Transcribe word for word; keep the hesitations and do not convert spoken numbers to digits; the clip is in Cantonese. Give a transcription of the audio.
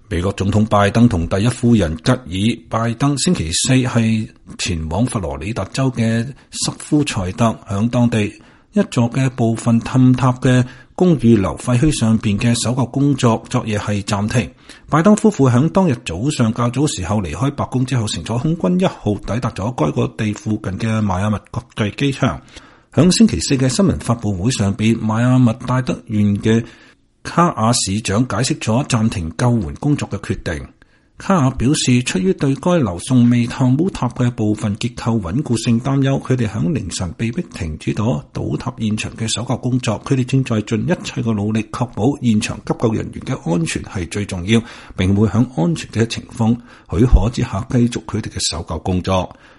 美國總統拜登同第一夫人吉爾拜登星期四係前往佛羅里達州嘅瑟夫塞特，響當地一座嘅部分坍塌嘅公寓樓廢墟上邊嘅搜救工作昨夜係暫停。拜登夫婦響當日早上較早時候離開白宮之後，乘坐空軍一號抵達咗該個地附近嘅邁阿密國際機場。響星期四嘅新聞發布會上邊，邁阿密戴德縣嘅卡亞市長解釋咗暫停救援工作嘅決定。卡亞表示，出於對該樓仲未坍塌嘅部分結構穩固性擔憂，佢哋響凌晨被迫停止咗倒塌現場嘅搜救工作。佢哋正在盡一切嘅努力，確保現場急救人員嘅安全係最重要，並會響安全嘅情況許可之下繼續佢哋嘅搜救工作。